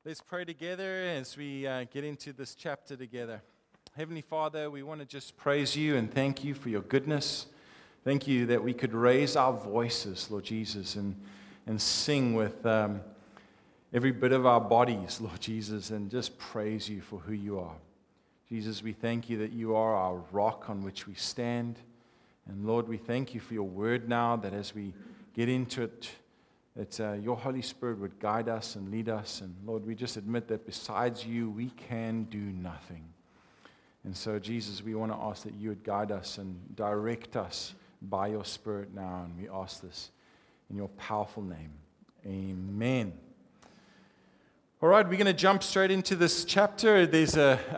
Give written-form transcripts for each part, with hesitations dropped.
Let's pray together as we get into this chapter together. Heavenly Father, we want to just praise you and thank you for your goodness. Thank you that we could raise our voices, Lord Jesus, and sing with every bit of our bodies, Lord Jesus, and just praise you for who you are. Jesus, we thank you that you are our rock on which we stand. And Lord, we thank you for your word now, that as we get into it, that your Holy Spirit would guide us and lead us. And Lord, we just admit that besides you, we can do nothing. And so, Jesus, we want to ask that you would guide us and direct us by your Spirit now. And we ask this in your powerful name. Amen. All right, we're going to jump straight into this chapter. There's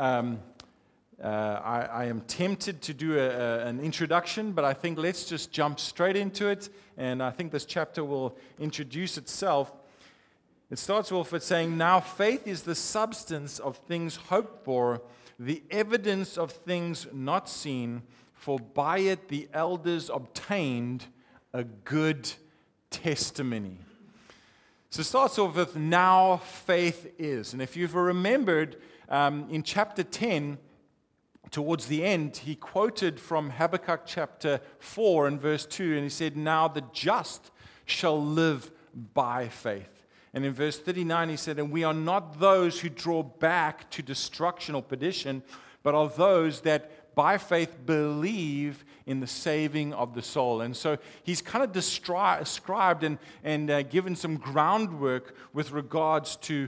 I am tempted to do an introduction, but I think let's just jump straight into it. And I think this chapter will introduce itself. It starts off with saying, "Now faith is the substance of things hoped for, the evidence of things not seen, for by it the elders obtained a good testimony." So it starts off with, "Now faith is." And if you've remembered, in chapter 10, towards the end, he quoted from Habakkuk chapter 4 and verse 2, and he said, "Now the just shall live by faith." And in verse 39, he said, "And we are not those who draw back to destruction or perdition, but are those that by faith believe in the saving of the soul." And so he's kind of described and given some groundwork with regards to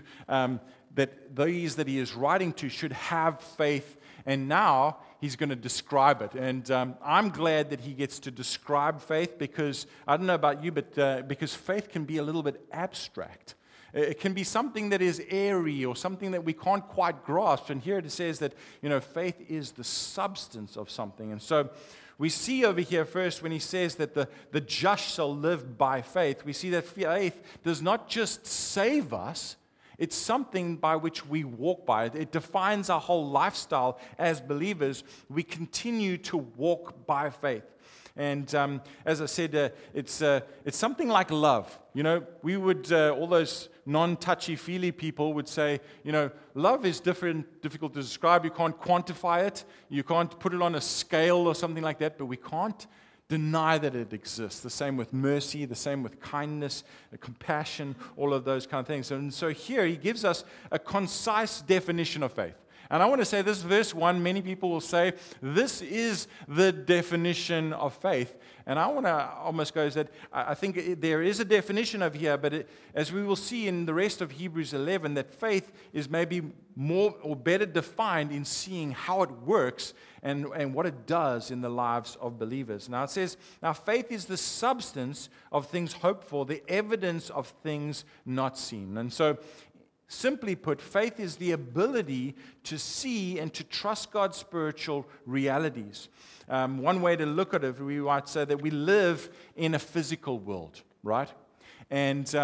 that these that he is writing to should have faith. And now he's going to describe it. And I'm glad that he gets to describe faith because, I don't know about you, but because faith can be a little bit abstract. It can be something that is airy or something that we can't quite grasp. And here it says that, faith is the substance of something. And so we see over here first when he says that the just shall live by faith, we see that faith does not just save us. It's something by which we walk by. It defines our whole lifestyle as believers. We continue to walk by faith. And as I said, it's something like love. We would, all those non-touchy-feely people would say, love is difficult to describe. You can't quantify it. You can't put it on a scale or something like that, but we can't deny that it exists. The same with mercy, the same with kindness, compassion, all of those kind of things. And so here he gives us a concise definition of faith. And I want to say this verse 1, many people will say, this is the definition of faith. And I want to almost go is that I think there is a definition of here, but as we will see in the rest of Hebrews 11, that faith is maybe more or better defined in seeing how it works and what it does in the lives of believers. Now it says, "Now faith is the substance of things hoped for, the evidence of things not seen." And so, simply put, faith is the ability to see and to trust God's spiritual realities. One way to look at it, we might say that we live in a physical world, right? And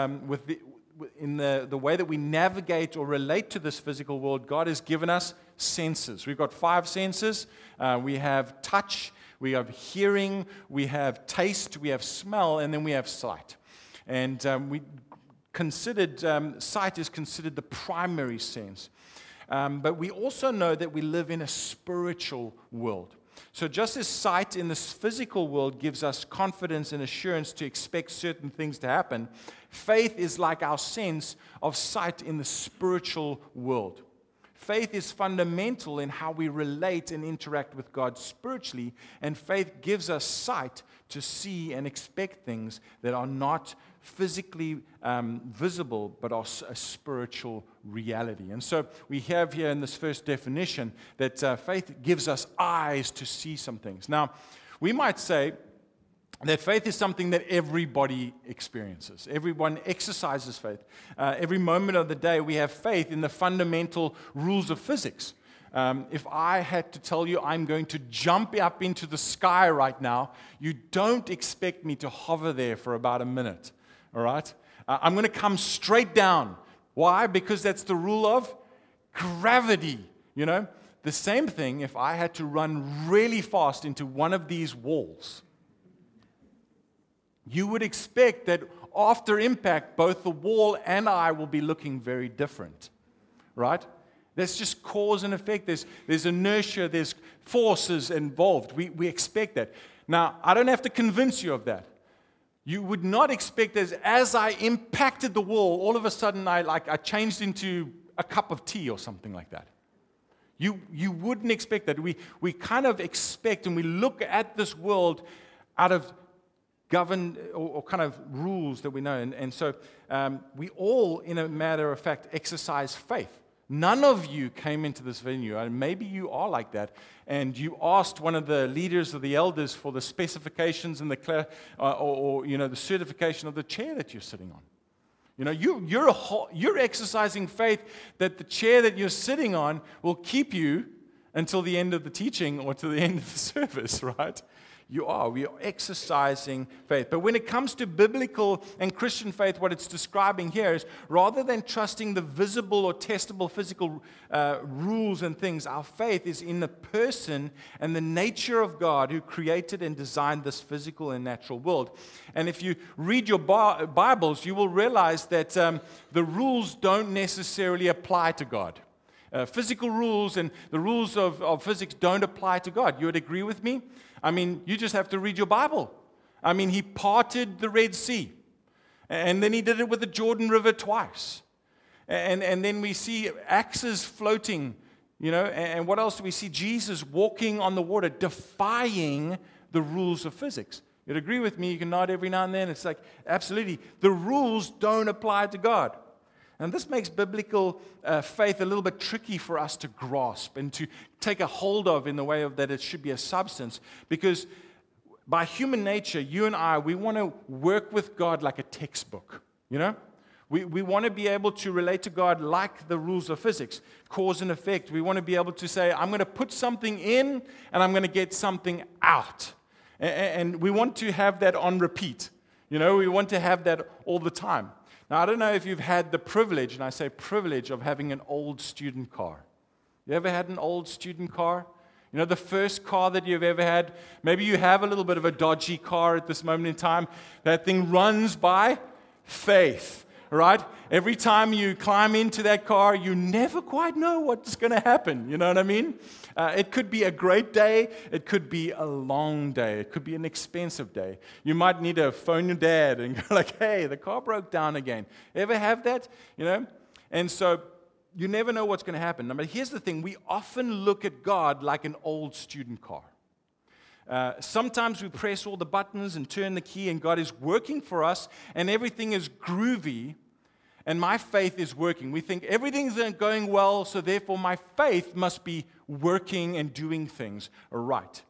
in the way that we navigate or relate to this physical world, God has given us senses. We've got 5 senses. We have touch, we have hearing, we have taste, we have smell, and then we have sight. And sight is considered the primary sense. But we also know that we live in a spiritual world. So just as sight in this physical world gives us confidence and assurance to expect certain things to happen, faith is like our sense of sight in the spiritual world. Faith is fundamental in how we relate and interact with God spiritually, and faith gives us sight to see and expect things that are not physically visible, but are a spiritual reality. And so we have here in this first definition that faith gives us eyes to see some things. Now, we might say that faith is something that everybody experiences. Everyone exercises faith. Every moment of the day we have faith in the fundamental rules of physics. If I had to tell you I'm going to jump up into the sky right now, you don't expect me to hover there for about a minute. All right? I'm going to come straight down. Why? Because that's the rule of gravity. The same thing if I had to run really fast into one of these walls. You would expect that after impact, both the wall and I will be looking very different. right? There's just cause and effect. There's inertia, there's forces involved. We expect that. Now, I don't have to convince you of that. You would not expect as I impacted the wall, all of a sudden I changed into a cup of tea or something like that. You wouldn't expect that. We kind of expect and we look at this world out of governed or kind of rules that we know. And so we all, in a matter of fact, exercise faith. None of you came into this venue, and maybe you are like that, and you asked one of the leaders or the elders for the specifications and the certification of the chair that you're sitting on. You know, you're exercising faith that the chair that you're sitting on will keep you until the end of the teaching or to the end of the service, right? We are exercising faith. But when it comes to biblical and Christian faith, what it's describing here is rather than trusting the visible or testable physical rules and things, our faith is in the person and the nature of God who created and designed this physical and natural world. And if you read your Bibles, you will realize that the rules don't necessarily apply to God. Physical rules and the rules of physics don't apply to God. You would agree with me? I mean, you just have to read your Bible. I mean, he parted the Red Sea. And then he did it with the Jordan River twice. And then we see axes floating, you know. And what else do we see? Jesus walking on the water, defying the rules of physics. You'd agree with me? You can nod every now and then. It's like, absolutely. The rules don't apply to God. And this makes biblical faith a little bit tricky for us to grasp and to take a hold of in the way of that it should be a substance. Because by human nature, you and I, we want to work with God like a textbook, you know? We want to be able to relate to God like the rules of physics, cause and effect. We want to be able to say, I'm going to put something in and I'm going to get something out. And we want to have that on repeat. You know, we want to have that all the time. Now, I don't know if you've had the privilege, and I say privilege, of having an old student car. You ever had an old student car? You know, the first car that you've ever had. Maybe you have a little bit of a dodgy car at this moment in time. That thing runs by faith, right? Every time you climb into that car, you never quite know what's going to happen. You know what I mean? It could be a great day. It could be a long day. It could be an expensive day. You might need to phone your dad and go like, hey, the car broke down again. Ever have that? You know? And so you never know what's going to happen. But here's the thing. We often look at God like an old student car. Sometimes we press all the buttons and turn the key, and God is working for us, and everything is groovy, and my faith is working. We think everything's going well, so therefore my faith must be working and doing things right.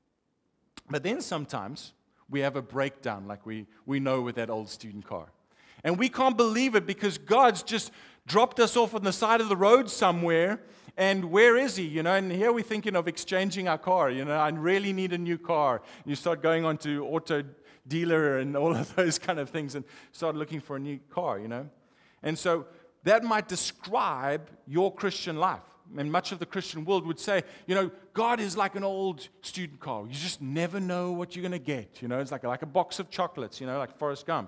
But then sometimes we have a breakdown, like we know with that old student car. And we can't believe it because God's just dropped us off on the side of the road somewhere. And where is he? You know, and here we're thinking of exchanging our car. You know, I really need a new car. You start going on to auto dealer and all of those kind of things and start looking for a new car, you know. And so that might describe your Christian life. And much of the Christian world would say, you know, God is like an old student car. You just never know what you're going to get. You know, it's like a box of chocolates, you know, like Forrest Gump.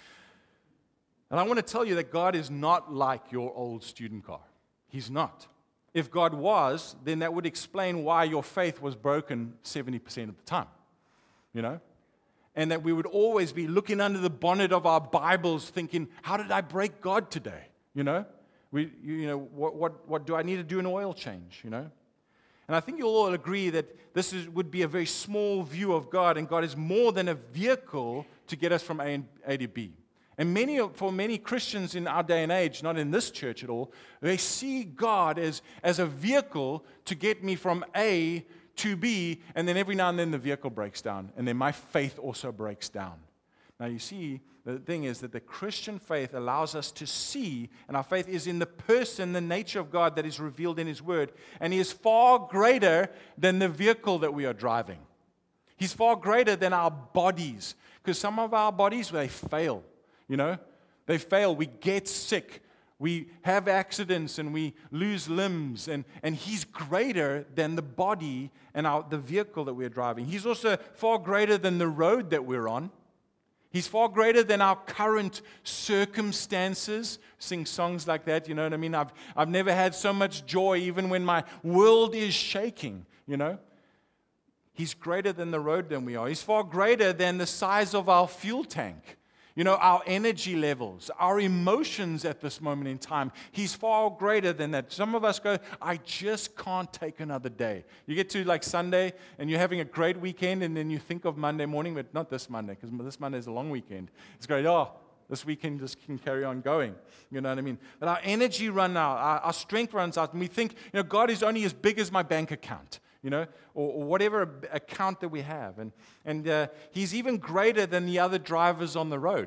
And I want to tell you that God is not like your old student car. He's not. If God was, then that would explain why your faith was broken 70% of the time, you know? And that we would always be looking under the bonnet of our Bibles thinking, how did I break God today, you know? What do I need to do an oil change, you know? And I think you'll all agree that this would be a very small view of God, and God is more than a vehicle to get us from A to B. And for many Christians in our day and age, not in this church at all, they see God as a vehicle to get me from A to B, and then every now and then the vehicle breaks down, and then my faith also breaks down. Now you see, the thing is that the Christian faith allows us to see, and our faith is in the person, the nature of God that is revealed in His Word, and He is far greater than the vehicle that we are driving. He's far greater than our bodies, because some of our bodies, they fail. You know, they fail. We get sick. We have accidents and we lose limbs. And He's greater than the body and the vehicle that we're driving. He's also far greater than the road that we're on. He's far greater than our current circumstances. Sing songs like that, you know what I mean? I've never had so much joy even when my world is shaking, you know? He's greater than the road than we are. He's far greater than the size of our fuel tank. You know, our energy levels, our emotions at this moment in time. He's far greater than that. Some of us go, I just can't take another day. You get to like Sunday and you're having a great weekend and then you think of Monday morning, but not this Monday because this Monday is a long weekend. It's great. This weekend just can carry on going. You know what I mean? But our energy runs out, our strength runs out, and we think, you know, God is only as big as my bank account. You know, or whatever account that we have. And He's even greater than the other drivers on the road.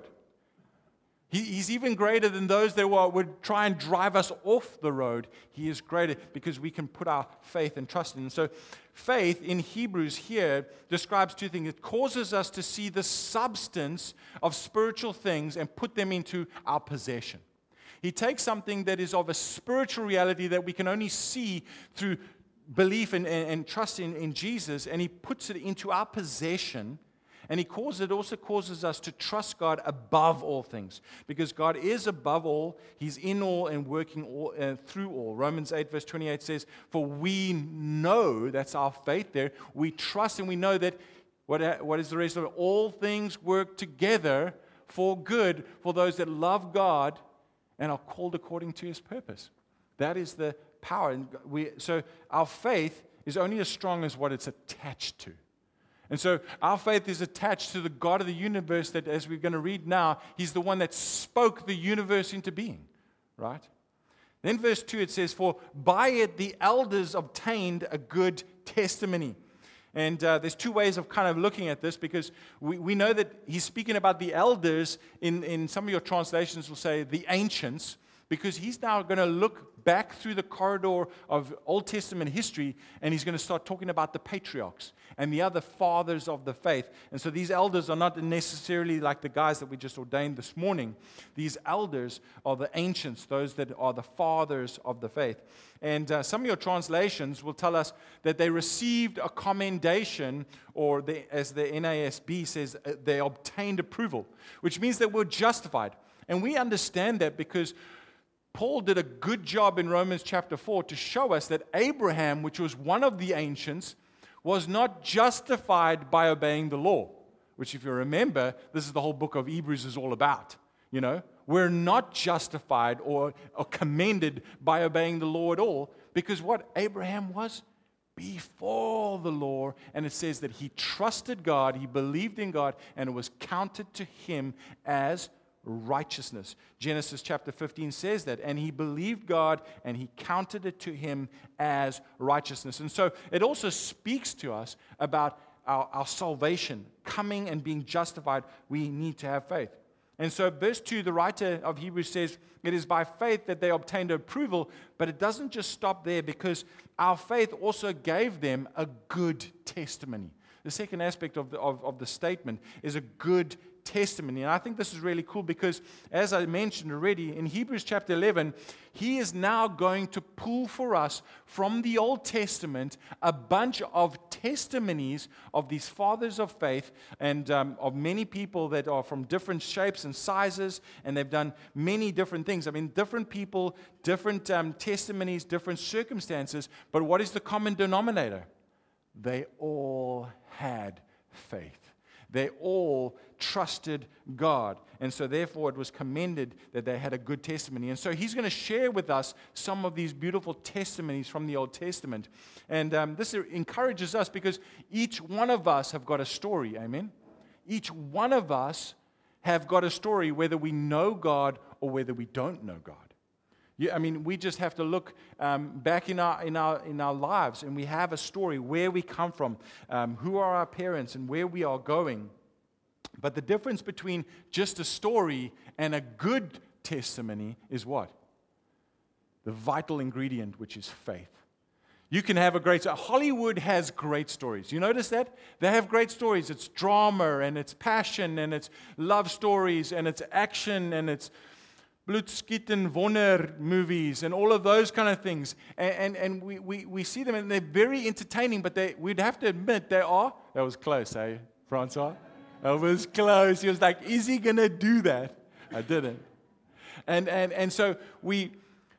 He's even greater than those that would try and drive us off the road. He is greater because we can put our faith and trust in Him. So faith in Hebrews here describes two things. It causes us to see the substance of spiritual things and put them into our possession. He takes something that is of a spiritual reality that we can only see through belief and trust in Jesus, and He puts it into our possession, and it also causes us to trust God above all things, because God is above all. He's in all and working all, through all. Romans 8 verse 28 says, for we know, that's our faith there, we trust and we know that, what is the rest of it? All things work together for good for those that love God and are called according to His purpose. That is the power. And so our faith is only as strong as what it's attached to. And so our faith is attached to the God of the universe that, as we're going to read now, He's the one that spoke the universe into being, right? Then verse 2, it says, for by it the elders obtained a good testimony. And there's two ways of kind of looking at this, because we know that he's speaking about the elders. In some of your translations will say the ancients, because he's now going to look back through the corridor of Old Testament history, and he's going to start talking about the patriarchs and the other fathers of the faith. And so these elders are not necessarily like the guys that we just ordained this morning. These elders are the ancients, those that are the fathers of the faith. And some of your translations will tell us that they received a commendation, or as the NASB says, they obtained approval, which means that we're justified. And we understand that because Paul did a good job in Romans chapter 4 to show us that Abraham, which was one of the ancients, was not justified by obeying the law, which, if you remember, this is the whole book of Hebrews is all about. You know, we're not justified or commended by obeying the law at all, because what Abraham was before the law, and it says that he trusted God, he believed in God, and it was counted to him as righteousness. Genesis chapter 15 says that, and he believed God and he counted it to him as righteousness. And so it also speaks to us about our salvation, coming and being justified. We need to have faith. And so verse 2, the writer of Hebrews says, it is by faith that they obtained approval, but it doesn't just stop there, because our faith also gave them a good testimony. The second aspect of the statement is a good testimony. And I think this is really cool because, as I mentioned already, in Hebrews chapter 11, he is now going to pull for us from the Old Testament a bunch of testimonies of these fathers of faith and of many people that are from different shapes and sizes, and they've done many different things. I mean, different people, different testimonies, different circumstances, but what is the common denominator? They all had faith. They all trusted God. And so therefore it was commended that they had a good testimony. And so he's going to share with us some of these beautiful testimonies from the Old Testament. And this encourages us because each one of us have got a story. Amen? Each one of us have got a story, whether we know God or whether we don't know God. Yeah, I mean, we just have to look back in our lives, and we have a story, where we come from, who are our parents, and where we are going. But the difference between just a story and a good testimony is what? The vital ingredient, which is faith. You can have a great story. Hollywood has great stories. You notice that? They have great stories. It's drama, and it's passion, and it's love stories, and it's action, and it's Bloedskiet en Wonder movies and all of those kind of things. And we see them, and they're very entertaining, but we'd have to admit they are. That was close, eh, Francois? I was close. He was like, is he going to do that? I didn't. And so we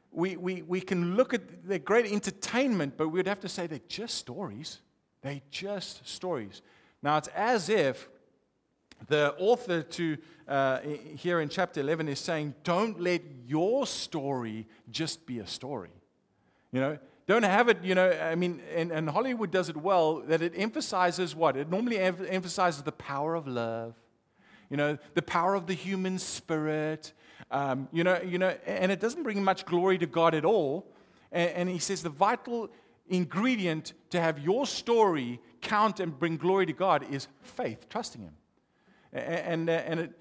can look at the great entertainment, but we'd have to say they're just stories. They're just stories. Now, it's as if the author here in chapter 11 is saying, don't let your story just be a story. Don't have it, I mean, and Hollywood does it well, that it emphasizes what? It normally emphasizes the power of love, the power of the human spirit, and it doesn't bring much glory to God at all. And he says the vital ingredient to have your story count and bring glory to God is faith, trusting Him. And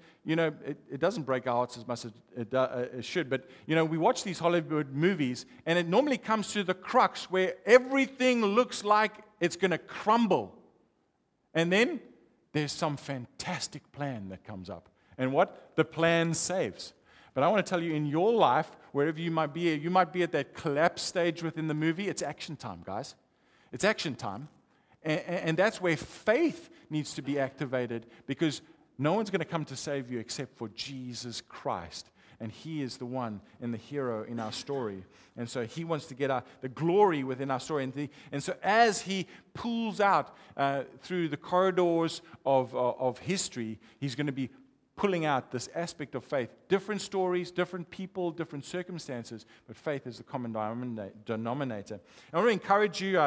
it doesn't break our hearts as much as it should. But, we watch these Hollywood movies, and it normally comes to the crux where everything looks like it's going to crumble. And then there's some fantastic plan that comes up. And what? The plan saves. But I want to tell you, in your life, wherever you might be at that collapse stage within the movie. It's action time, guys. It's action time. And that's where faith needs to be activated, because no one's going to come to save you except for Jesus Christ. And He is the one and the hero in our story. And so He wants to get the glory within our story. And so as He pulls out through the corridors of history, He's going to be pulling out this aspect of faith. Different stories, different people, different circumstances, but faith is the common denominator. I want to encourage you.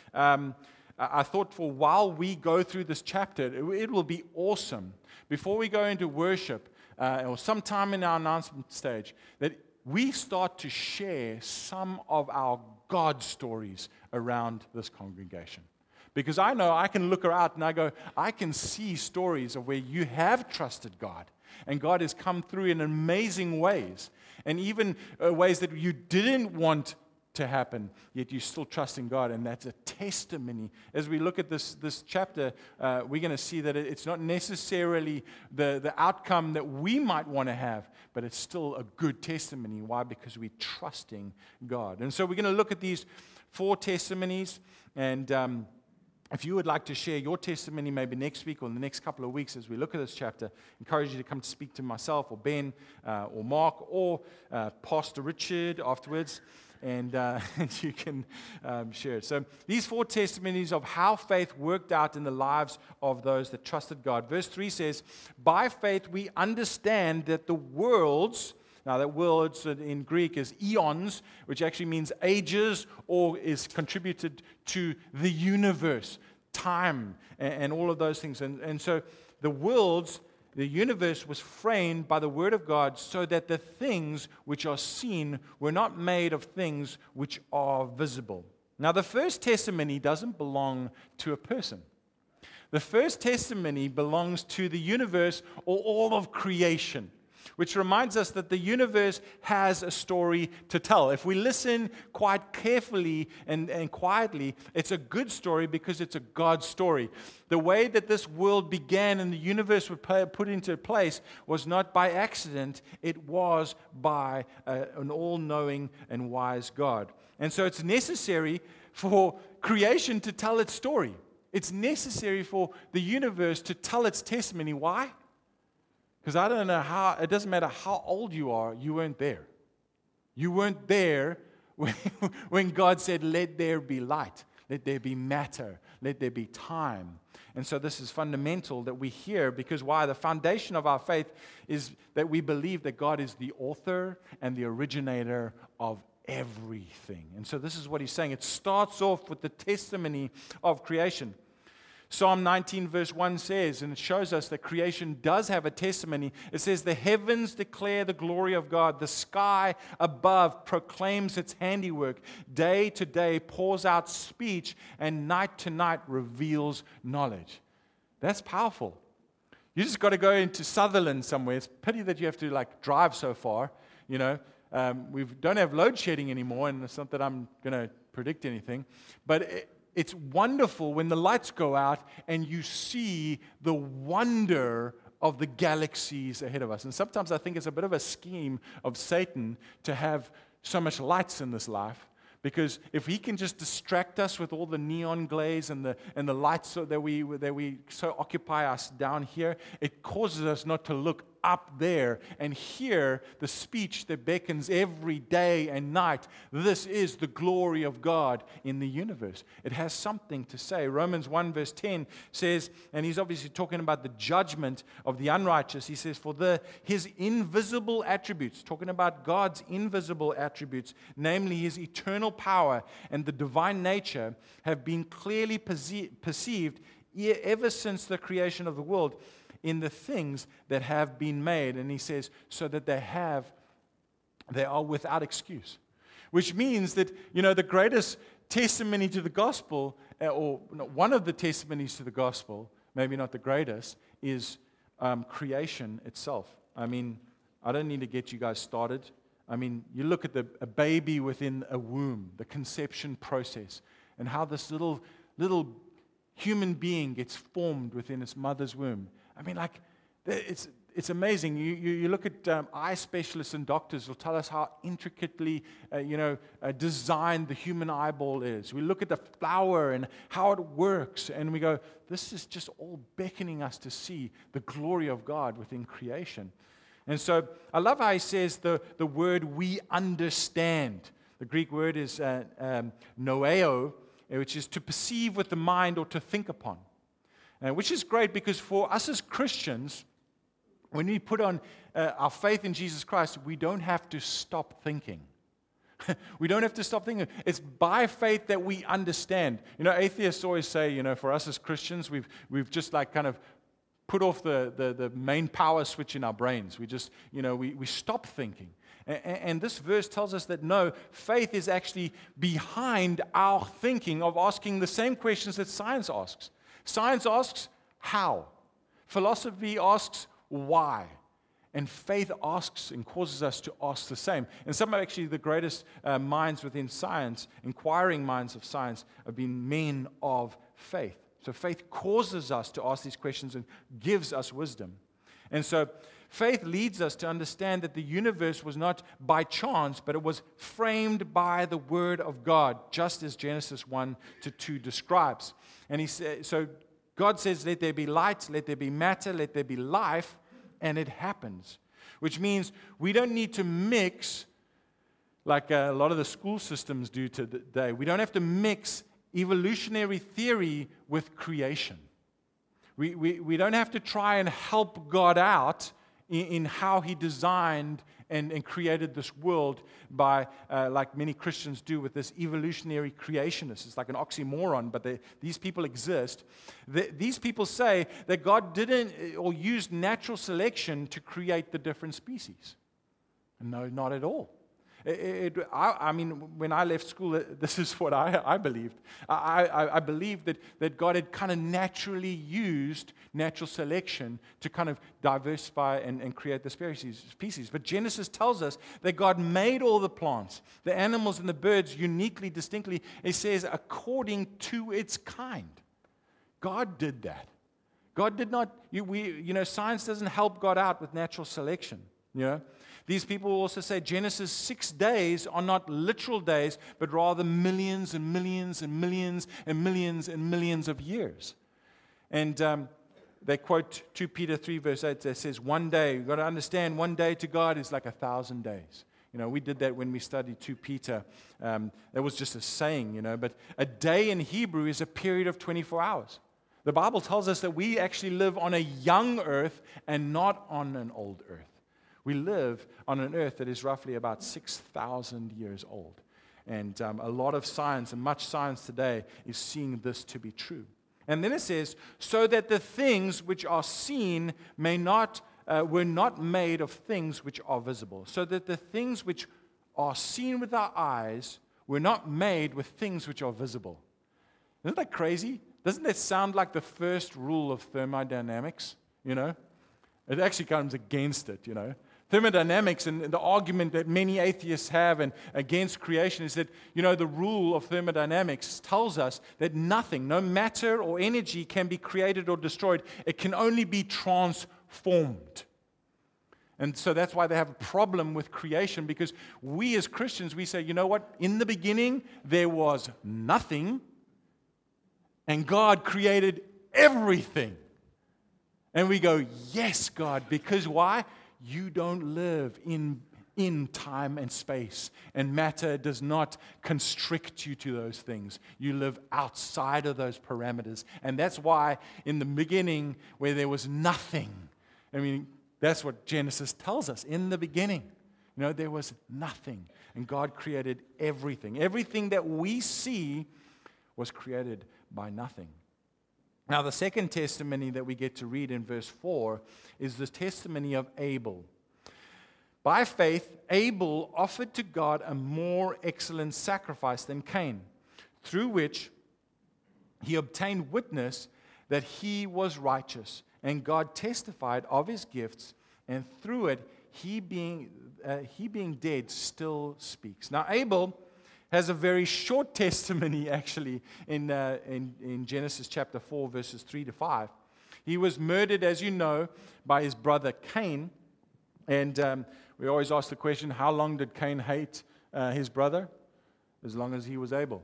I thought for while we go through this chapter, it will be awesome, before we go into worship, or sometime in our announcement stage, that we start to share some of our God stories around this congregation. Because I know I can look out and I can see stories of where you have trusted God, and God has come through in amazing ways, and even ways that you didn't want to happen, yet you still trust in God, and that's a testimony. As we look at this chapter, we're going to see that it's not necessarily the outcome that we might want to have, but it's still a good testimony. Why? Because we're trusting God. And so we're going to look at these 4 testimonies, and if you would like to share your testimony maybe next week or in the next couple of weeks as we look at this chapter, I encourage you to come to speak to myself or Ben or Mark or Pastor Richard afterwards. And you can share it. So these 4 testimonies of how faith worked out in the lives of those that trusted God. Verse 3 says, by faith we understand that the worlds, now that worlds in Greek is eons, which actually means ages, or is contributed to the universe, time, and all of those things. And so the worlds, the universe was framed by the Word of God, so that the things which are seen were not made of things which are visible. Now, the first testimony doesn't belong to a person. The first testimony belongs to the universe, or all of creation, which reminds us that the universe has a story to tell. If we listen quite carefully and quietly, it's a good story because it's a God story. The way that this world began and the universe was put into place was not by accident. It was by an all-knowing and wise God. And so it's necessary for creation to tell its story. It's necessary for the universe to tell its testimony. Why? Because I don't know how, it doesn't matter how old you are, you weren't there. You weren't there when God said, let there be light, let there be matter, let there be time. And so this is fundamental that we hear, because why? The foundation of our faith is that we believe that God is the author and the originator of everything. And so this is what he's saying. It starts off with the testimony of creation. Psalm 19 verse 1 says, and it shows us that creation does have a testimony. It says, the heavens declare the glory of God. The sky above proclaims its handiwork. Day to day pours out speech, and night to night reveals knowledge. That's powerful. You just got to go into Sutherland somewhere. It's a pity that you have to drive so far. We don't have load shedding anymore, and it's not that I'm going to predict anything. But it's wonderful when the lights go out and you see the wonder of the galaxies ahead of us. And sometimes I think it's a bit of a scheme of Satan to have so much lights in this life. Because if he can just distract us with all the neon glaze and the lights that we so occupy us down here, it causes us not to look up there and hear the speech that beckons every day and night. This is the glory of God in the universe. It has something to say. Romans 1 verse 10 says, and he's obviously talking about the judgment of the unrighteous. He says, for his invisible attributes, talking about God's invisible attributes, namely his eternal power and the divine nature, have been clearly perceived ever since the creation of the world in the things that have been made. And he says, so that they are without excuse. Which means that, the greatest testimony to the gospel, or one of the testimonies to the gospel, maybe not the greatest, is creation itself. I mean, I don't need to get you guys started. I mean, you look at a baby within a womb, the conception process, and how this little human being gets formed within its mother's womb. I mean, it's amazing. You look at eye specialists and doctors will tell us how intricately, designed the human eyeball is. We look at the flower and how it works, and we go, this is just all beckoning us to see the glory of God within creation. And so I love how he says the word we understand. The Greek word is noeo, which is to perceive with the mind or to think upon. Which is great because for us as Christians, when we put on our faith in Jesus Christ, we don't have to stop thinking. We don't have to stop thinking. It's by faith that we understand. Atheists always say, for us as Christians, we've just kind of put off the main power switch in our brains. We just, we stop thinking. And this verse tells us that no, faith is actually behind our thinking of asking the same questions that science asks. Science asks, how? Philosophy asks, why? And faith asks and causes us to ask the same. And some of actually the greatest minds within science, inquiring minds of science, have been men of faith. So faith causes us to ask these questions and gives us wisdom. And so faith leads us to understand that the universe was not by chance, but it was framed by the Word of God, just as Genesis 1-2 describes. And so God says, let there be light, let there be matter, let there be life, and it happens. Which means we don't need to mix, like a lot of the school systems do today. We don't have to mix evolutionary theory with creation. We don't have to try and help God out in how he designed and created this world by, like many Christians do with this evolutionary creationist. It's like an oxymoron, but these people exist. These people say that God didn't or used natural selection to create the different species. No, not at all. I mean, when I left school, this is what I believed. I believed that God had kind of naturally used natural selection to kind of diversify and create the species. But Genesis tells us that God made all the plants, the animals and the birds uniquely, distinctly. It says, according to its kind. God did that. God did not, science doesn't help God out with natural selection, These people will also say Genesis 6 days are not literal days, but rather millions and millions and millions and millions and millions of years. And they quote 2 Peter 3 verse 8 that says, one day, you've got to understand, one day to God is like 1,000 days. We did that when we studied 2 Peter. That was just a saying, but a day in Hebrew is a period of 24 hours. The Bible tells us that we actually live on a young earth and not on an old earth. We live on an earth that is roughly about 6,000 years old. And a lot of science and much science today is seeing this to be true. And then it says, so that the things which are seen were not made of things which are visible. So that the things which are seen with our eyes were not made with things which are visible. Isn't that crazy? Doesn't that sound like the first rule of thermodynamics? It actually comes against it, Thermodynamics and the argument that many atheists have and against creation is that, the rule of thermodynamics tells us that nothing, no matter or energy can be created or destroyed. It can only be transformed. And so that's why they have a problem with creation, because we as Christians, we say, you know what? In the beginning, there was nothing, and God created everything. And we go, yes, God, because why? You don't live in time and space, and matter does not constrict you to those things. You live outside of those parameters. And that's why in the beginning, where there was nothing, that's what Genesis tells us. In the beginning, there was nothing, and God created everything. Everything that we see was created by nothing. Now, the second testimony that we get to read in verse 4 is the testimony of Abel. By faith, Abel offered to God a more excellent sacrifice than Cain, through which he obtained witness that he was righteous, and God testified of his gifts, and through it, he being dead still speaks. Now, Abel has a very short testimony, actually, in Genesis chapter 4, verses 3 to 5. He was murdered, as you know, by his brother Cain, and we always ask the question, how long did Cain hate his brother? As long as he was able.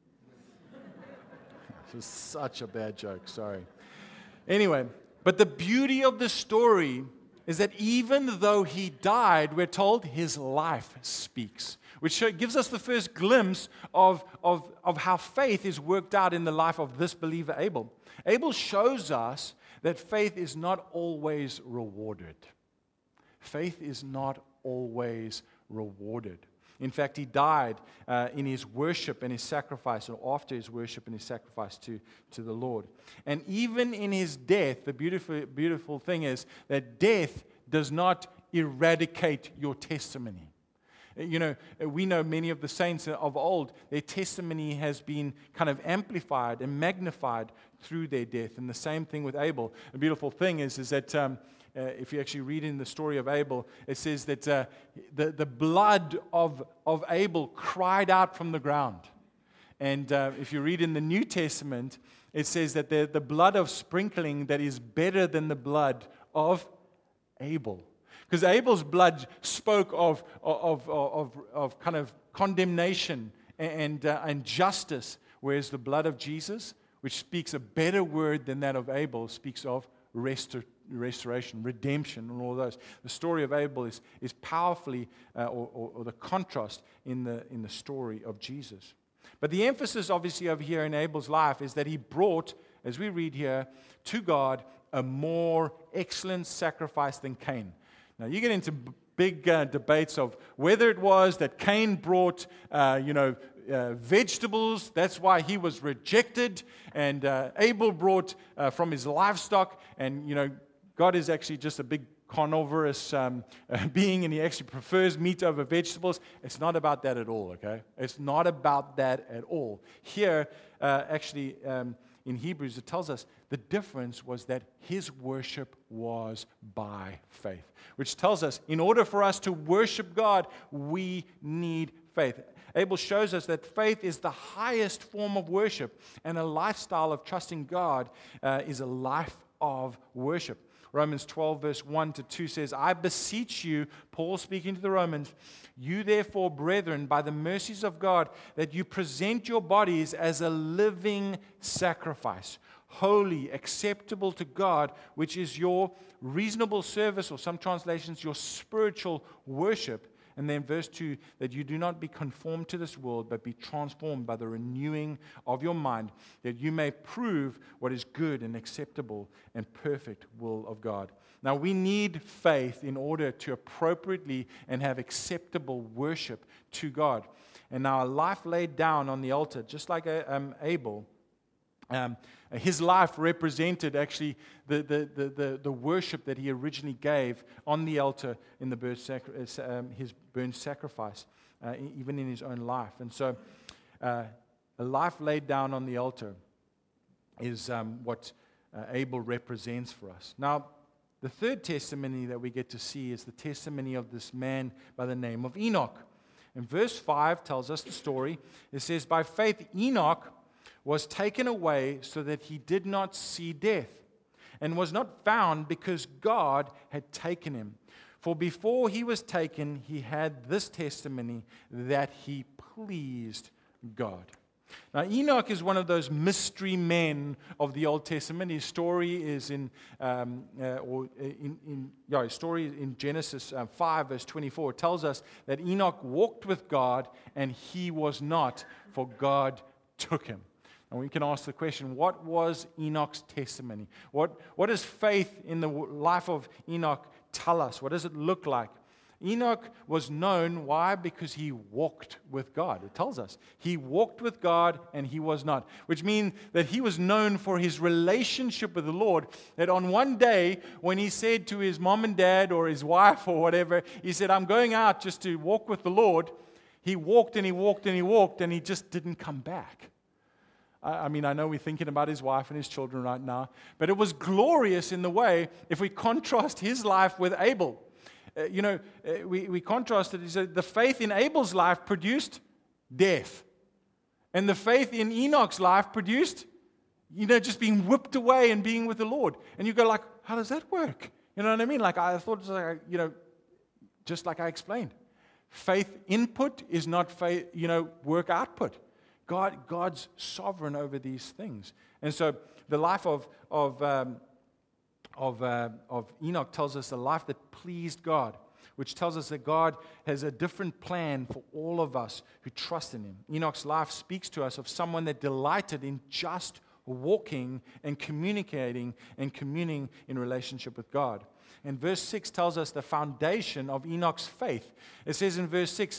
This is such a bad joke, sorry. Anyway, but the beauty of the story is that even though he died, we're told his life speaks, which gives us the first glimpse of how faith is worked out in the life of this believer, Abel. Abel shows us that faith is not always rewarded. Faith is not always rewarded. In fact, he died in his worship and his sacrifice, or after his worship and his sacrifice to the Lord. And even in his death, the beautiful thing is that death does not eradicate your testimony. We know many of the saints of old, their testimony has been kind of amplified and magnified through their death. And the same thing with Abel. The beautiful thing is that if you actually read in the story of Abel, it says that the blood of Abel cried out from the ground. And if you read in the New Testament, it says that the blood of sprinkling that is better than the blood of Abel. Because Abel's blood spoke of kind of condemnation and justice, whereas the blood of Jesus, which speaks a better word than that of Abel, speaks of restoration, redemption, and all those. The story of Abel is powerfully, or the contrast in the story of Jesus. But the emphasis, obviously, over here in Abel's life is that he brought, as we read here, to God a more excellent sacrifice than Cain. Now, you get into big debates of whether it was that Cain brought, vegetables, that's why he was rejected, and Abel brought from his livestock, and, God is actually just a big carnivorous being, and he actually prefers meat over vegetables. It's not about that at all, okay? It's not about that at all. Here, in Hebrews, it tells us the difference was that his worship was by faith, which tells us in order for us to worship God, we need faith. Abel shows us that faith is the highest form of worship, and a lifestyle of trusting God is a life of worship. Romans 12, verse 1 to 2 says, I beseech you, Paul speaking to the Romans, you therefore, brethren, by the mercies of God, that you present your bodies as a living sacrifice, holy, acceptable to God, which is your reasonable service, or some translations, your spiritual worship. And then verse 2, that you do not be conformed to this world, but be transformed by the renewing of your mind, that you may prove what is good and acceptable and perfect will of God. Now, we need faith in order to appropriately and have acceptable worship to God. And now a life laid down on the altar, just like Abel, his life represented actually the worship that he originally gave on the altar in the his burnt sacrifice, even in his own life. And so a life laid down on the altar is what Abel represents for us. Now, the third testimony that we get to see is the testimony of this man by the name of Enoch. And verse 5 tells us the story. It says, by faith Enoch was taken away so that he did not see death, and was not found because God had taken him. For before he was taken, he had this testimony that he pleased God. Now, Enoch is one of those mystery men of the Old Testament. His story is his story in Genesis 5, verse 24. It tells us that Enoch walked with God, and he was not, for God took him. And we can ask the question, what was Enoch's testimony? What does faith in the life of Enoch tell us? What does it look like? Enoch was known, why? Because he walked with God. It tells us he walked with God and he was not, which means that he was known for his relationship with the Lord, that on one day when he said to his mom and dad or his wife or whatever, he said, I'm going out just to walk with the Lord. He walked and he walked and he walked and he just didn't come back. I mean, I know we're thinking about his wife and his children right now, but it was glorious in the way, if we contrast his life with Abel. We contrasted. He said the faith in Abel's life produced death. And the faith in Enoch's life produced, just being whipped away and being with the Lord. And you go like, how does that work? You know what I mean? Like I thought, it was like, just like I explained. Faith input is not faith, work output. God's sovereign over these things. And so the life of Enoch tells us a life that pleased God, which tells us that God has a different plan for all of us who trust in Him. Enoch's life speaks to us of someone that delighted in just walking and communicating and communing in relationship with God. And verse 6 tells us the foundation of Enoch's faith. It says in verse 6,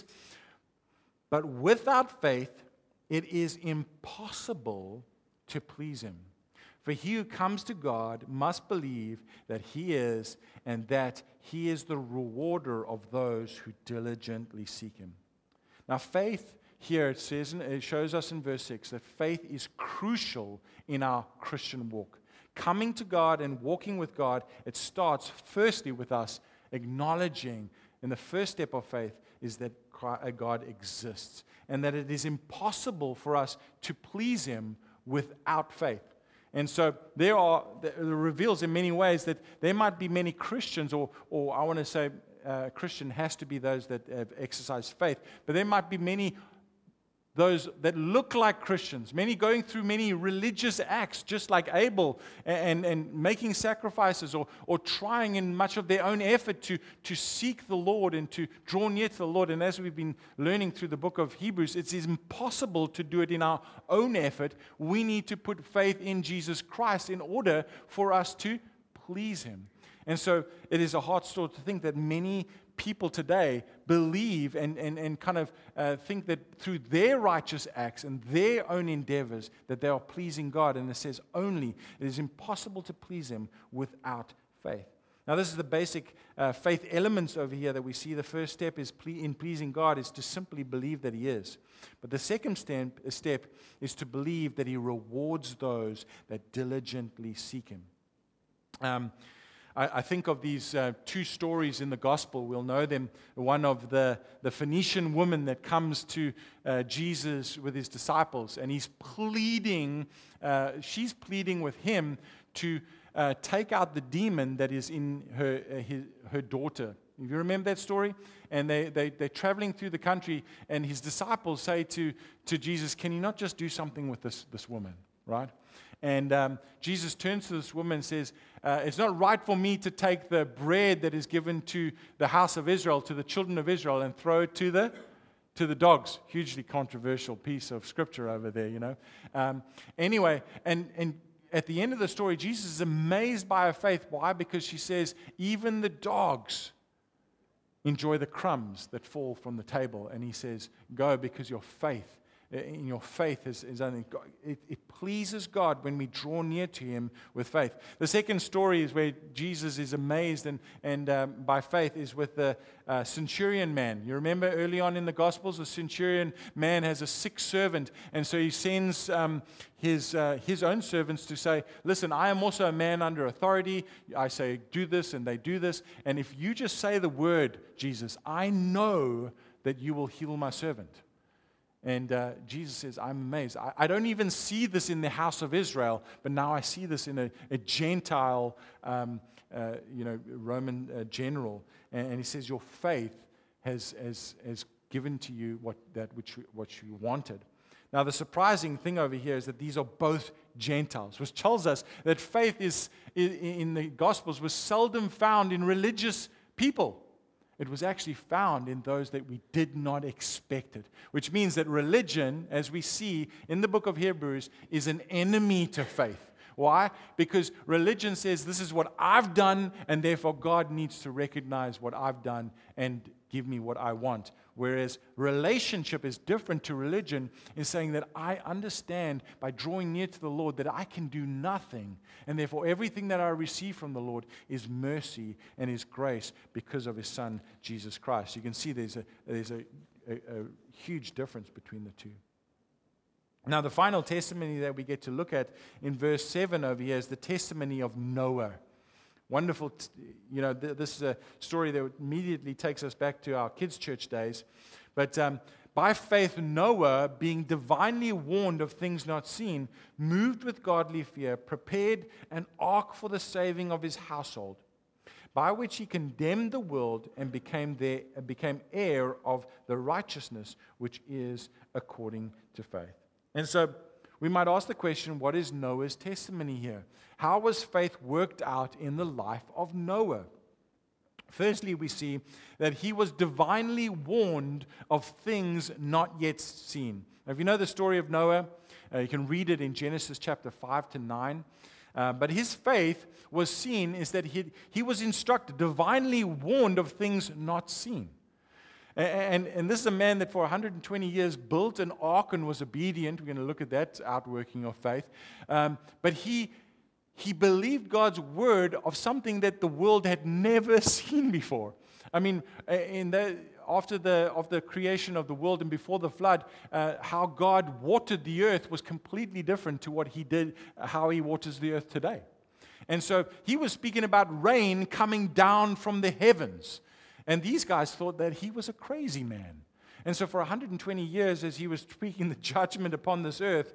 but without faith, it is impossible to please Him. For he who comes to God must believe that He is, and that He is the rewarder of those who diligently seek Him. Now, faith here, it shows us in verse 6 that faith is crucial in our Christian walk. Coming to God and walking with God, it starts firstly with us acknowledging, and the first step of faith is that God exists, and that it is impossible for us to please Him without faith. And so it reveals in many ways that there might be many Christians, or I want to say Christian has to be those that have exercised faith, but there might be many those that look like Christians, many going through many religious acts, just like Abel, and making sacrifices or trying in much of their own effort to seek the Lord and to draw near to the Lord. And as we've been learning through the book of Hebrews, it is impossible to do it in our own effort. We need to put faith in Jesus Christ in order for us to please Him. And so it is a hard story to think that many people today believe and kind of think that through their righteous acts and their own endeavors that they are pleasing God. And it says only it is impossible to please Him without faith. Now, this is the basic faith elements over here that we see. The first step is in pleasing God is to simply believe that He is. But the second step is to believe that He rewards those that diligently seek Him. I think of these two stories in the gospel. We'll know them. One of the Phoenician woman that comes to Jesus with His disciples, and she's pleading with Him to take out the demon that is in her daughter. You remember that story? And they're traveling through the country, and His disciples say to Jesus, can you not just do something with this woman, right? And Jesus turns to this woman and says, it's not right for me to take the bread that is given to the house of Israel, to the children of Israel, and throw it to the dogs. Hugely controversial piece of scripture over there, Anyway, and at the end of the story, Jesus is amazed by her faith. Why? Because she says, even the dogs enjoy the crumbs that fall from the table. And He says, go, because your faith is only God. It pleases God when we draw near to Him with faith. The second story is where Jesus is amazed and by faith is with the centurion man. You remember early on in the Gospels, the centurion man has a sick servant, and so he sends his own servants to say, listen, I am also a man under authority. I say, do this, and they do this. And if you just say the word, Jesus, I know that you will heal my servant. And Jesus says, I'm amazed. I don't even see this in the house of Israel, but now I see this in a Gentile, Roman general. And he says, your faith has given to you what you wanted. Now, the surprising thing over here is that these are both Gentiles, which tells us that faith is in the Gospels was seldom found in religious people. It was actually found in those that we did not expect it, which means that religion, as we see in the book of Hebrews, is an enemy to faith. Why? Because religion says this is what I've done, and therefore God needs to recognize what I've done and give me what I want. Whereas relationship is different to religion in saying that I understand by drawing near to the Lord that I can do nothing, and therefore everything that I receive from the Lord is mercy and is grace because of His Son, Jesus Christ. You can see there's a huge difference between the two. Now, the final testimony that we get to look at in verse 7 over here is the testimony of Noah. Wonderful, this is a story that immediately takes us back to our kids' church days. But by faith, Noah, being divinely warned of things not seen, moved with godly fear, prepared an ark for the saving of his household, by which he condemned the world and became heir of the righteousness which is according to faith. And so we might ask the question, what is Noah's testimony here? How was faith worked out in the life of Noah? Firstly, we see that he was divinely warned of things not yet seen. Now, if you know the story of Noah, you can read it in Genesis chapter 5 to 9. But his faith was seen is that he was instructed, divinely warned of things not seen. And this is a man that for 120 years built an ark and was obedient. We're going to look at that outworking of faith. But he believed God's word of something that the world had never seen before. I mean, after the creation of the world and before the flood, how God watered the earth was completely different to what He did, how He waters the earth today. And so He was speaking about rain coming down from the heavens. And these guys thought that he was a crazy man. And so for 120 years, as he was speaking the judgment upon this earth,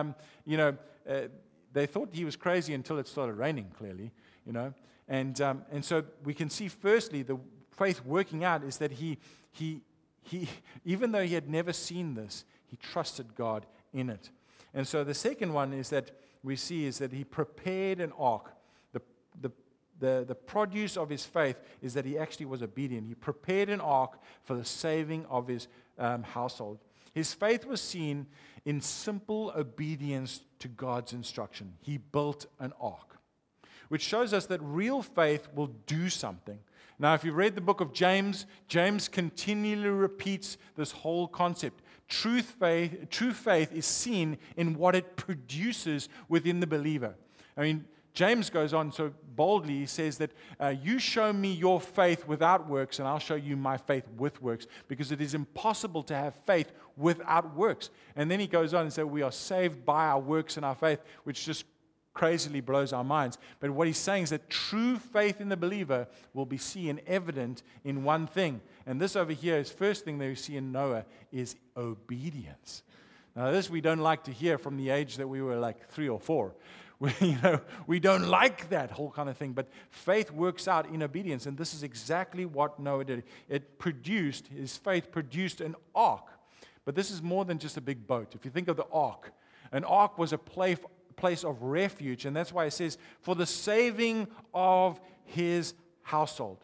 they thought he was crazy until it started raining, clearly, And so we can see, firstly, the faith working out is that he even though he had never seen this, he trusted God in it. And so the second one is that we see is that he prepared an ark. The produce of his faith is that he actually was obedient. He prepared an ark for the saving of his household. His faith was seen in simple obedience to God's instruction. He built an ark, which shows us that real faith will do something. Now, if you've read the book of James, James continually repeats this whole concept. True faith is seen in what it produces within the believer. I mean, James goes on so boldly, he says that you show me your faith without works, and I'll show you my faith with works, because it is impossible to have faith without works. And then he goes on and says we are saved by our works and our faith, which just crazily blows our minds. But what he's saying is that true faith in the believer will be seen evident in one thing. And this over here is first thing that we see in Noah is obedience. Now this we don't like to hear from the age that we were like 3 or 4. We don't like that whole kind of thing, but faith works out in obedience, and this is exactly what Noah did. His faith produced an ark, but this is more than just a big boat. If you think of the ark, an ark was a place of refuge, and that's why it says, for the saving of his household.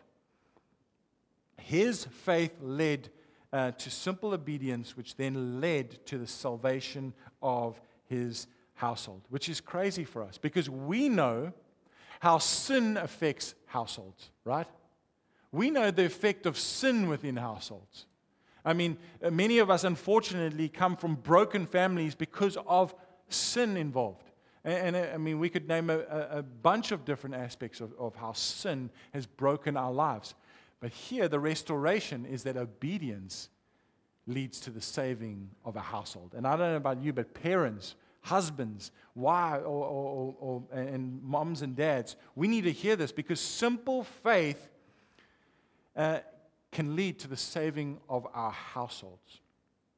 His faith led to simple obedience, which then led to the salvation of his household, which is crazy for us because we know how sin affects households, right? We know the effect of sin within households. I mean, many of us unfortunately come from broken families because of sin involved. And I mean, we could name a bunch of different aspects of how sin has broken our lives. But here, the restoration is that obedience leads to the saving of a household. And I don't know about you, but parents, husbands, wives, and moms and dads, we need to hear this because simple faith can lead to the saving of our households.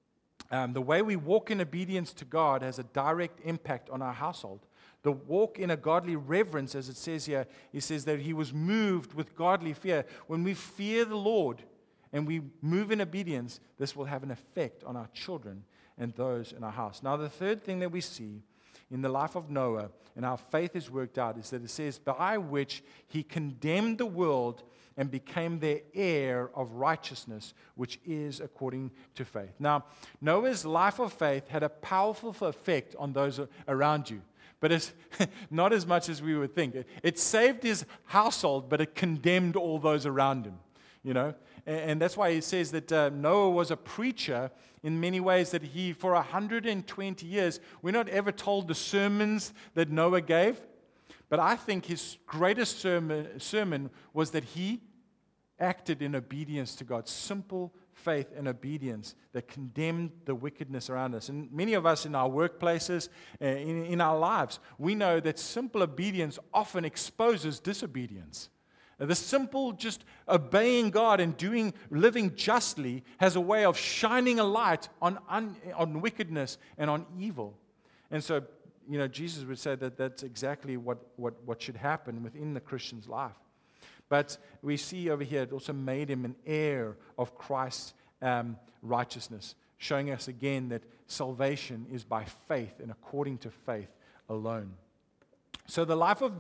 the way we walk in obedience to God has a direct impact on our household. The walk in a godly reverence, as it says here, he says that he was moved with godly fear. When we fear the Lord and we move in obedience, this will have an effect on our children and those in our house. Now, the third thing that we see in the life of Noah and how faith is worked out is that it says, by which he condemned the world and became their heir of righteousness, which is according to faith. Now, Noah's life of faith had a powerful effect on those around you, but it's not as much as we would think. It saved his household, but it condemned all those around him, you know. And that's why he says that Noah was a preacher in many ways, that he, for 120 years, we're not ever told the sermons that Noah gave, but I think his greatest sermon was that he acted in obedience to God. Simple faith and obedience that condemned the wickedness around us. And many of us in our workplaces, in our lives, we know that simple obedience often exposes disobedience. The simple just obeying God and living justly has a way of shining a light on wickedness and on evil. And so, you know, Jesus would say that that's exactly what should happen within the Christian's life. But we see over here, it also made him an heir of Christ's righteousness, showing us again that salvation is by faith and according to faith alone. So the life of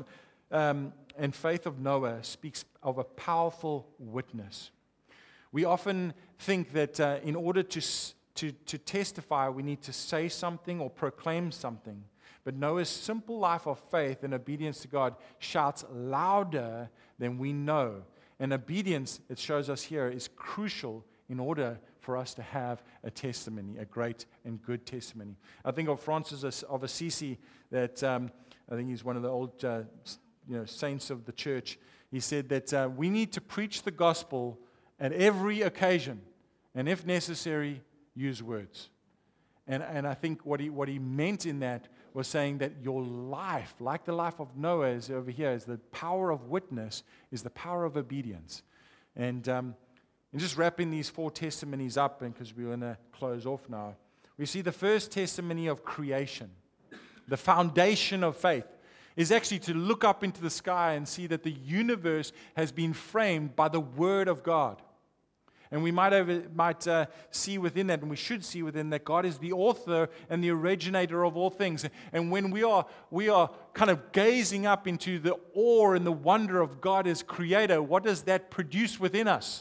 and faith of Noah speaks of a powerful witness. We often think that in order to testify, we need to say something or proclaim something. But Noah's simple life of faith and obedience to God shouts louder than we know. And obedience, it shows us here, is crucial in order for us to have a testimony, a great and good testimony. I think of Francis of Assisi, that I think he's one of the old saints of the church. He said that we need to preach the gospel at every occasion, and if necessary, use words. And I think what he meant in that was saying that your life, like the life of Noah is over here, is the power of witness, is the power of obedience. And just wrapping these 4 testimonies up, because we're going to close off now, we see the first testimony of creation. The foundation of faith is actually to look up into the sky and see that the universe has been framed by the Word of God. And we might see within that, and we should see within that, God is the author and the originator of all things. And when we are kind of gazing up into the awe and the wonder of God as creator, what does that produce within us?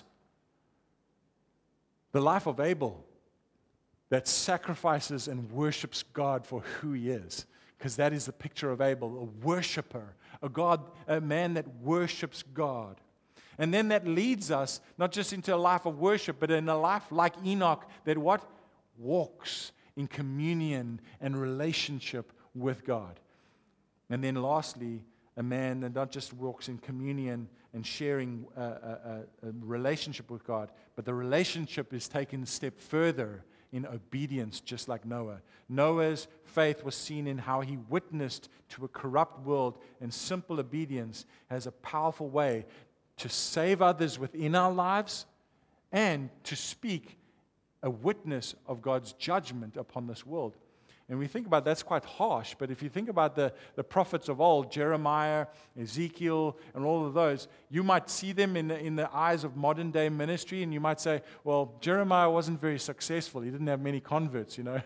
The life of Abel that sacrifices and worships God for who he is. Because that is the picture of Abel, a worshiper, a man that worships God. And then that leads us not just into a life of worship, but in a life like Enoch that walks in communion and relationship with God. And then lastly, a man that not just walks in communion and sharing a relationship with God, but the relationship is taken a step further in obedience, just like Noah. Noah's faith was seen in how he witnessed to a corrupt world, and simple obedience has a powerful way to save others within our lives and to speak a witness of God's judgment upon this world. And we think about that's quite harsh, but if you think about the prophets of old, Jeremiah, Ezekiel, and all of those, you might see them in the eyes of modern day ministry, and you might say, well, Jeremiah wasn't very successful. He didn't have many converts, you know.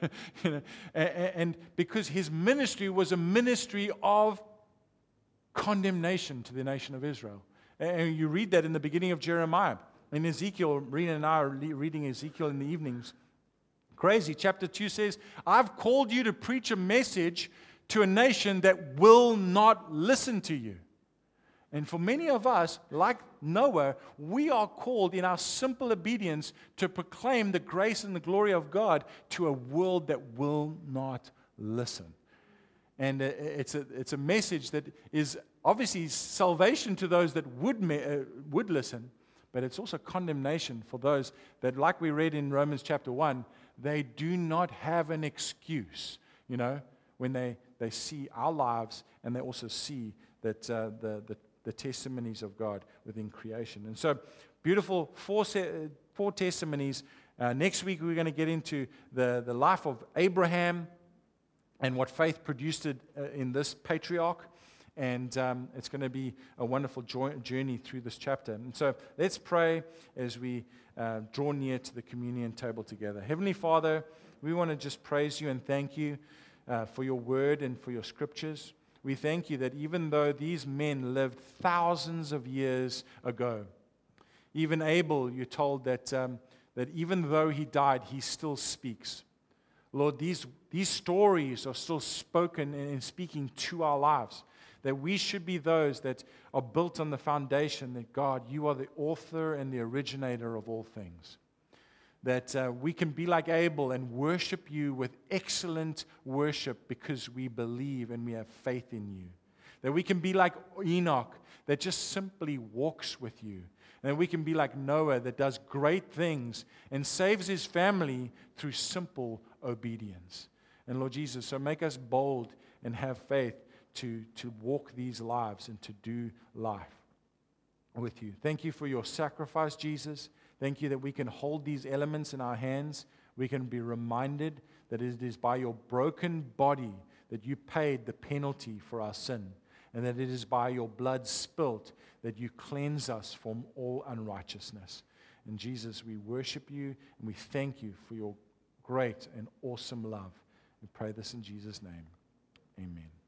And because his ministry was a ministry of condemnation to the nation of Israel. And you read that in the beginning of Jeremiah. In Ezekiel, Rena and I are reading Ezekiel in the evenings. Crazy. Chapter 2 says, I've called you to preach a message to a nation that will not listen to you. And for many of us, like Noah, we are called in our simple obedience to proclaim the grace and the glory of God to a world that will not listen. And it's a message that is obviously salvation to those that would listen, but it's also condemnation for those that, like we read in Romans chapter 1, they do not have an excuse, you know, when they see our lives and they also see that the testimonies of God within creation. And so, beautiful 4 testimonies Next week, we're going to get into the life of Abraham and what faith produced in this patriarch. And it's going to be a wonderful journey through this chapter. And so let's pray as we draw near to the communion table together. Heavenly Father, we want to just praise you and thank you for your word and for your scriptures. We thank you that even though these men lived thousands of years ago, even Abel, you're told that even though he died, he still speaks. Lord, these stories are still spoken and speaking to our lives, that we should be those that are built on the foundation that, God, you are the author and the originator of all things. That we can be like Abel and worship you with excellent worship because we believe and we have faith in you. That we can be like Enoch that just simply walks with you. And we can be like Noah that does great things and saves his family through simple obedience. And Lord Jesus, so make us bold and have faith to walk these lives and to do life with you. Thank you for your sacrifice, Jesus. Thank you that we can hold these elements in our hands. We can be reminded that it is by your broken body that you paid the penalty for our sin, and that it is by your blood spilt that you cleanse us from all unrighteousness. And Jesus, we worship you and we thank you for your great and awesome love. We pray this in Jesus' name. Amen.